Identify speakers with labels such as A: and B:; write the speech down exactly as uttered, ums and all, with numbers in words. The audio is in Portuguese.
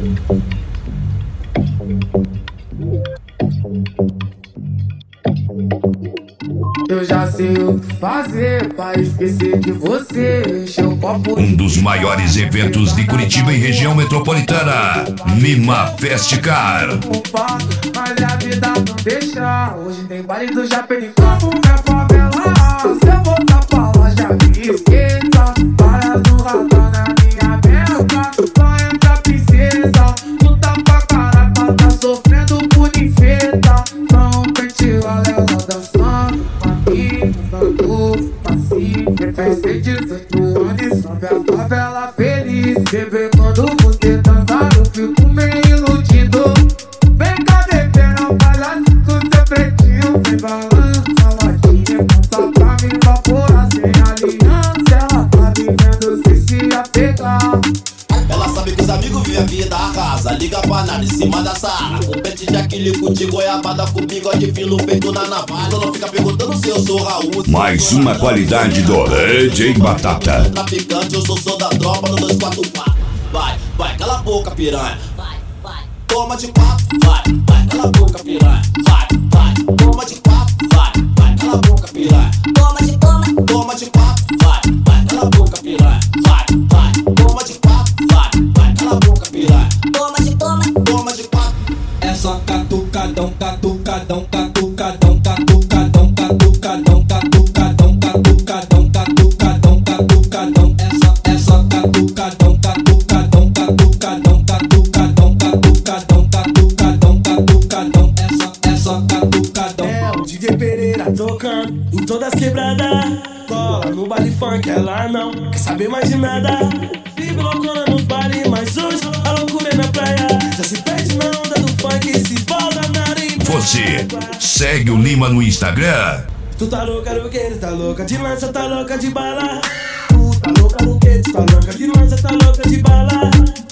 A: Eu já sei o que fazer pra esquecer de você. Encher o copo.
B: Um dos maiores eventos de Curitiba e região metropolitana, Mima Festicar.
A: Mas a vida não deixa. Hoje tem baile do Japericó. Minha favela, se eu voltar pra lá já me esqueça. Para do radar na minha meta. Só entra princesa. Luta pra caraca, tá sofrendo por infeta. Só um pente ela dançando. Dando passinho, fez dezoito anos e sobe a favela feliz. Bebê, quando você dançar, eu fico meio iludido. Vem cá, bebê, não palhaço com seu pretinho. Vem balança, latinha, passa pra me evaporar sem aliança. Ela tá vivendo sem se apegar.
C: Ela sabe que os amigos vivem a vida, arrasa. Liga pra nada em cima da sala. Com pente de aquele de goiabada, com bigode fino feito na navalha. Não fica perguntando se eu sou Raul.
B: Mais uma qualidade do D J Batata.
C: Traficante, eu sou sou da tropa no dois quatro quatro. Vai, vai, cala a boca, piranha. Vai, vai, toma de quatro. Vai, vai, cala a boca, piranha. Vai, vai, toma de quatro. Vai, vai, cala a boca, piranha. Toma de, toma, toma de quatro. Vai, vai, cala a boca, piranha. Vai, vai, toma de quatro. Vai, vai, cala a boca, piranha. Toma de, toma, toma de quatro.
D: É só catucadão, catucadão, catucadão, catucadão, catucadão, catucadão, catucadão, catucadão, catucadão. É só, é só catucadão, catucadão, catucadão, catucadão, catucadão, catucadão, catucadão. É só, é só catucadão.
E: É o D J Pereira tocando em todas as quebradas. Cola no baile funk, ela não quer saber mais de nada. Vive loucona nos bares, mas hoje a loucura é na praia. Já se perde na onda do funk e se esbalda na areia.
B: Você segue o Lima no Instagram.
E: Tu tá louca no que? Tu tá louca de lança, tá louca de bala. Tu tá louca no que? Tu tá louca de lança, tá louca de bala.